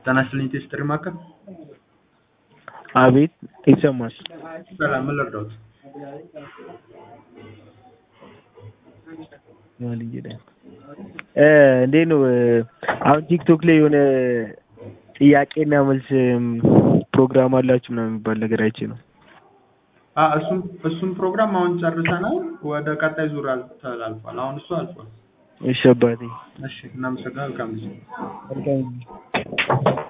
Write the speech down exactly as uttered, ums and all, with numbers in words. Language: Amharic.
ተናስልኝ ቴስትሪ ማከም አቤት ይሰማል። ሰላም ምን ልርዳዎት? ማልየዳ እ እንዴት ነው አሁን ቲክቶክ ላይ የሆነ ጥያቄና መልስ ፕሮግራም አላችሁ ምናምን የሚባል ነገር አይቼ ነው። አ እሱም እሱም ፕሮግራም አሁን ጨርሰናል። ወደ ቀጣይ ዙር ተላልፏል። አሁን እሱ አልፏል። እሺ አባቴ እሺ እናመሰግናለን። መልካም ጊዜ። መልካም